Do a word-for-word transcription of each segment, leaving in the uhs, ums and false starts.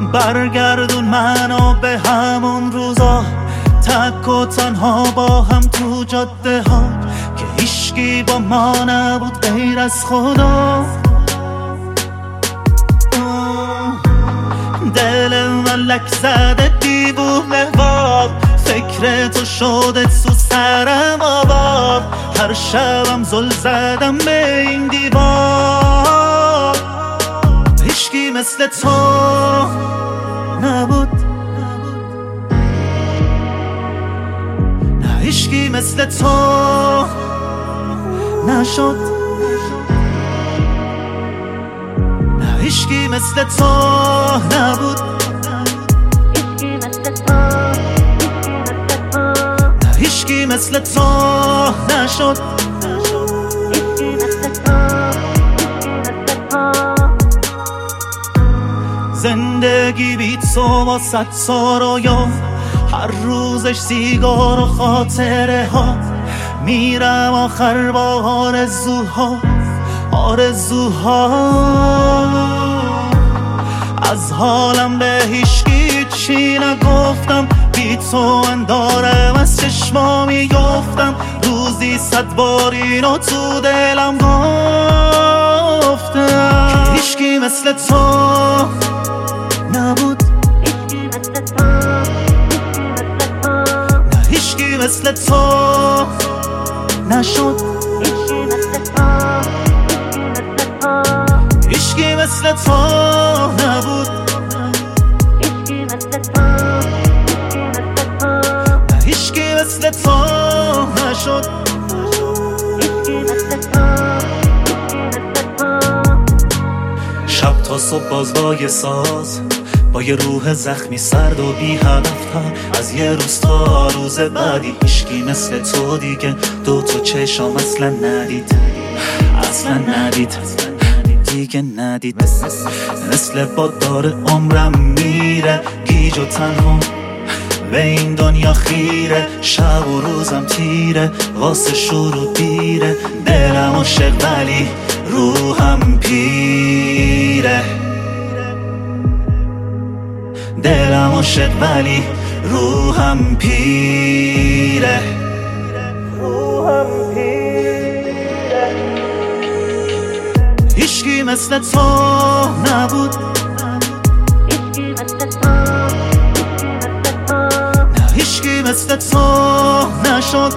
برگردون منو به همون روزا، تک و تنها با هم تو جاده ها که هیچکی با ما نبود غیر از خدا. دل من لک زده دیوونه وار، فکر تو شده تو سرم آباد، هر شبم زل زدم به این دیوار. هیچکی مثل تو نبود، نه هیچکی مثل تو نشد، نه هیچکی مثل تو نبود، نه هیچکی مثل تو نشد. زندگی بی تو با صد سارا، هر روزش سیگار و خاطره ها، میرم آخر با آرزوها آرزوها. از حالم به هیچکی چی نگفتم، بی تو اندارم از چشما میگفتم، روزی صد بار اینو تو دلم گفتم. هیچکی مثل تو نبود، نه هیچکی مثل تو نشد، هیچکی مثل تو نبود، نه هیچکی مثل تو نشد. شب تا صبح باز با یه ساز، با یه روح زخمی سرد و بی هدفتر، از یه روز تا روز بعدی هیچکی مثل تو دیگه دو تا چشم اصلا ندید، اصلا ندید دیگه ندید. مثل باد داره عمرم میره، گیج و تنها به این دنیا خیره، شب و روزم تیره، واسه شروع دیره، دلم عاشق ولی روحم پیره، دلم عاشق ولی روحم پیره، روحم پیره. هیچکی مثل تو نبود، نه هیچکی مثل تو نشد،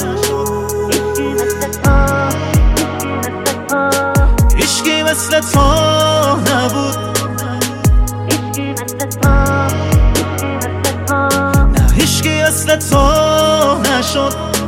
هیچکی مثل تو نبود، نه هیچکی مثل تو نشد.